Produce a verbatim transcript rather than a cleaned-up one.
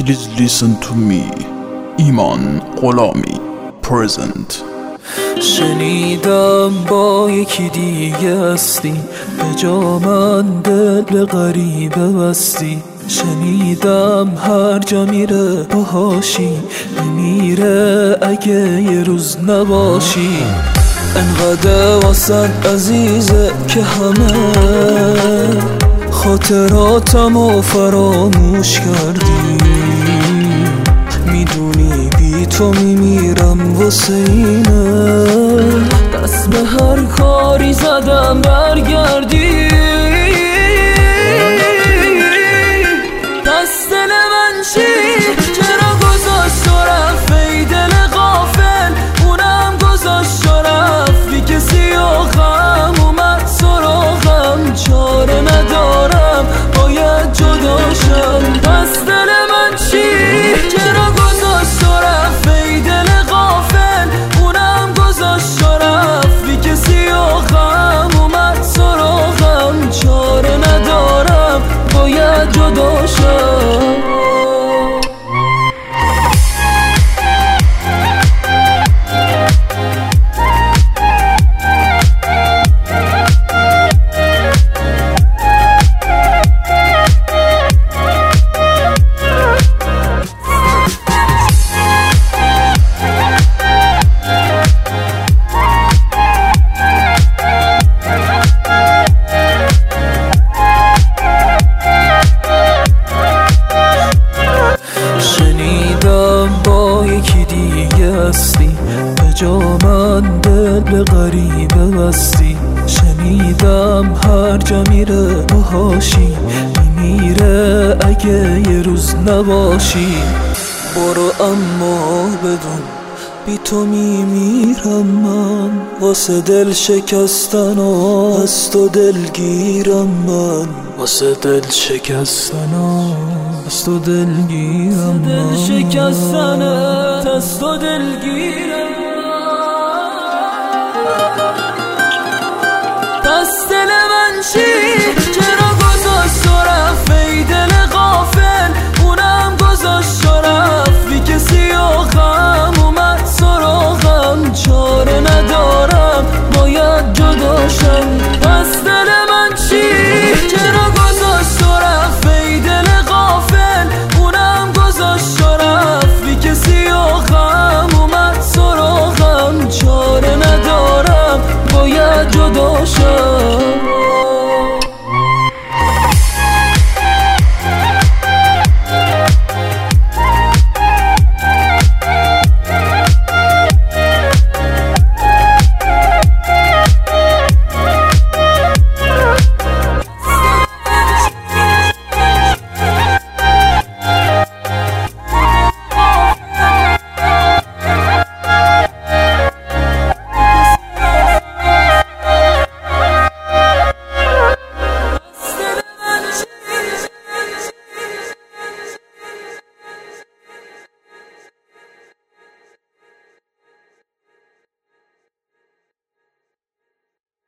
Please listen to me. ایمان غلامی present. شنیدم با یکی دیگه هستی، به جا من دل به غریبه بستی. شنیدم هر جا میره باهاشی، میمیره اگه یه روز نباشی. انقدر واسد عزیزه که همه خاطراتمو فراموش کردی. میدونی بی تو میمیرم واسه اینه، دست به هر کاری زدم برگردی. دست دل من چی؟ چرا گذاشت و رفت ای دل غافل؟ اونم گذاشت و رفت بی کسی آخم اومد سراغم. چاره ندارم باید جداشم. دست دل من چی؟ چرا گذاشت و رفت ای دل غافل؟ اونم گذاشت و رفت بی کسی آخم اومد سراغم. چاره ندارم باید جداشم. با یکی دیگه هستی، به جا من دل به غریبه بستی. شنیدم هر جا میره باهاشی، میمیره اگه یه روز نباشی. برو اما بدون بی تو میمیرم من، واسه دل شکستن و از تو دلگیرم من. واسه دل شکستن و از تو دلگیرم من. دل شکستن از تو دلگیرم. دست دل من چی؟